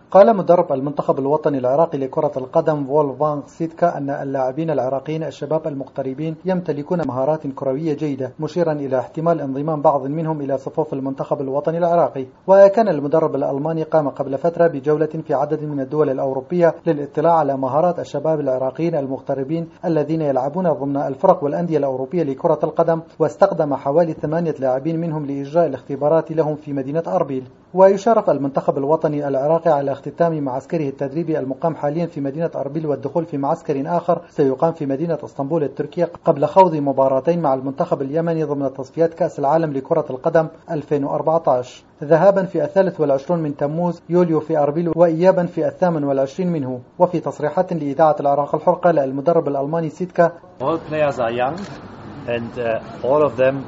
قال مدرب المنتخب الوطني العراقي لكرة القدم فولفانغ سيدكا أن اللاعبين العراقيين الشباب المغتربين يمتلكون مهارات كروية جيدة، مشيرا إلى احتمال انضمام بعض منهم إلى صفوف المنتخب الوطني العراقي. وكان المدرب الألماني قام قبل فترة بجولة في عدد من الدول الأوروبية للاطلاع على مهارات الشباب العراقيين المغتربين الذين يلعبون ضمن الفرق والأندية الأوروبية لكرة القدم، واستخدم حوالي 8 لاعبين منهم لإجراء الاختبارات لهم في مدينة أربيل. ويشارك المنتخب الوطني العراقي على اختتام معسكره التدريبي المقام حاليا في مدينة أربيل والدخول في معسكر آخر سيقام في مدينة اسطنبول التركية قبل خوض مباراتين مع المنتخب اليمني ضمن تصفيات كأس العالم لكرة القدم 2014، ذهابا في 23 من تموز يوليو في أربيل وإيابا في 28 منه. وفي تصريحات لإذاعة العراق الحر قال المدرب الألماني سيدكا: All players are young and all of them,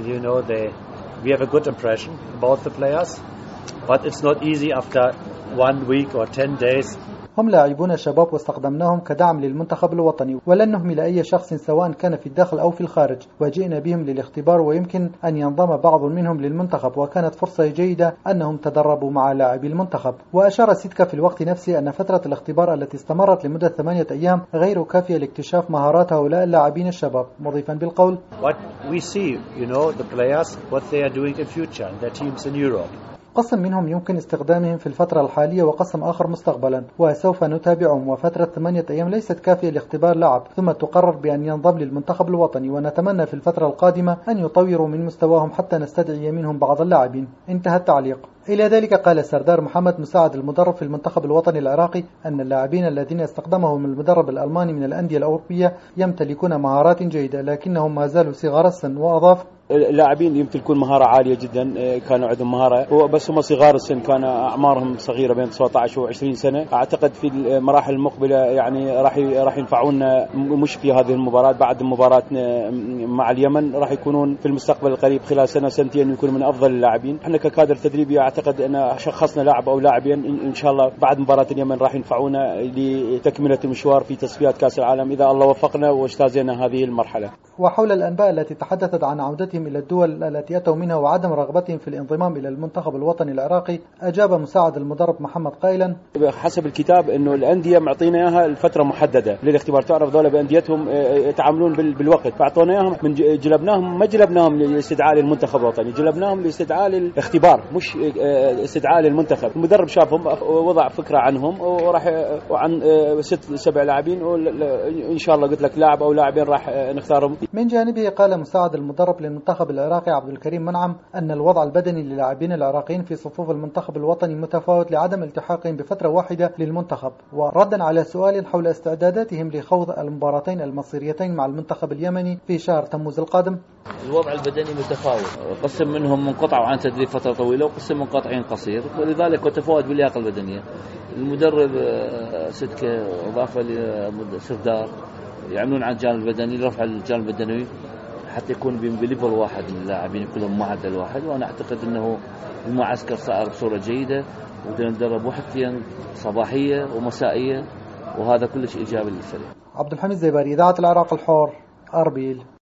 we have a good impression about the players, but it's not easy after 1 week or 10 days. هم لاعبون شباب واستخدمناهم كدعم للمنتخب الوطني، ولن نهمل أي شخص سواء كان في الداخل أو في الخارج، وجئنا بهم للاختبار ويمكن أن ينضم بعض منهم للمنتخب، وكانت فرصة جيدة أنهم تدربوا مع لاعبي المنتخب. وأشار سيدكا في الوقت نفسه أن فترة الاختبار التي استمرت لمدة 8 أيام غير كافية لاكتشاف مهارات هؤلاء اللاعبين الشباب، مضيفا بالقول: What we see, the players, what they are doing in future, their teams in Europe. قسم منهم يمكن استخدامهم في الفترة الحالية وقسم آخر مستقبلا، وسوف نتابعهم، وفترة 8 أيام ليست كافية لاختبار لاعب ثم تقرر بأن ينضم للمنتخب الوطني، ونتمنى في الفترة القادمة أن يطوروا من مستواهم حتى نستدعي منهم بعض اللاعبين. انتهى التعليق. إلى ذلك قال سردار محمد مساعد المدرب في المنتخب الوطني العراقي أن اللاعبين الذين استخدمهم المدرب الألماني من الأندية الأوروبية يمتلكون مهارات جيدة لكنهم ما زالوا صغار السن، وأضاف: اللاعبين يمتلكون مهارة عالية جدا، كانوا عندهم مهارة بس هم صغار السن، كان أعمارهم صغيرة بين 17 و20 سنة. أعتقد في المراحل المقبلة راح ينفعونا، مش في هذه المباراة، بعد مباراة مع اليمن راح يكونون في المستقبل القريب خلال سنة سنتين يكونوا من أفضل اللاعبين. احنا ككادر تدريبي أعتقد أن شخصنا لاعب أو لاعبين إن شاء الله بعد مباراة اليمن راح ينفعونا لتكملة المشوار في تصفيات كأس العالم إذا الله وفقنا واجتازنا هذه المرحلة. وحول الأنباء التي تحدثت عن عودتهم إلى الدول التي أتوا منها وعدم رغبتهم في الانضمام إلى المنتخب الوطني العراقي، أجاب مساعد المدرب محمد قائلا: حسب الكتاب إنه الأندية معطينا إياها الفترة محددة للاختبار، تعرف ذولا بأنديتهم يتعاملون بالوقت، فأعطونا إياهم من جلبناهم، ما جلبناهم لاستدعاء للمنتخب الوطني، جلبناهم لاستدعاء للاختبار مش استدعاء للمنتخب. المدرب شافهم ووضع فكرة عنهم وراح عن 6-7 لاعبين، وإن شاء الله قلت لك لاعب أو لاعبين راح نختارهم. من جانبه قال مساعد المدرب للمنتخب العراقي عبد الكريم منعم أن الوضع البدني للاعبين العراقيين في صفوف المنتخب الوطني متفاوت لعدم التحاقهم بفترة واحدة للمنتخب. وردا على سؤال حول استعداداتهم لخوض المباراتين المصيريتين مع المنتخب اليمني في شهر تموز القادم: الوضع البدني متفاوت، قسم منهم منقطعوا عن تدريب فترة طويلة وقسم منقطعين قصير، ولذلك متفاوت باللياقة البدنية. المدرب سيدكا إضافة لسردار يعملون على الجانب البدني لرفع الجانب البدني حتى يكون بليفل واحد من اللاعبين كلهم معدل واحد. وأنا أعتقد أنه المعسكر صار بصورة جيدة، ودنا ندرب وحدتين صباحية ومسائية، وهذا كلش إيجابي للفريق. عبد الحميد زيباري، إذاعة العراق الحر، أربيل.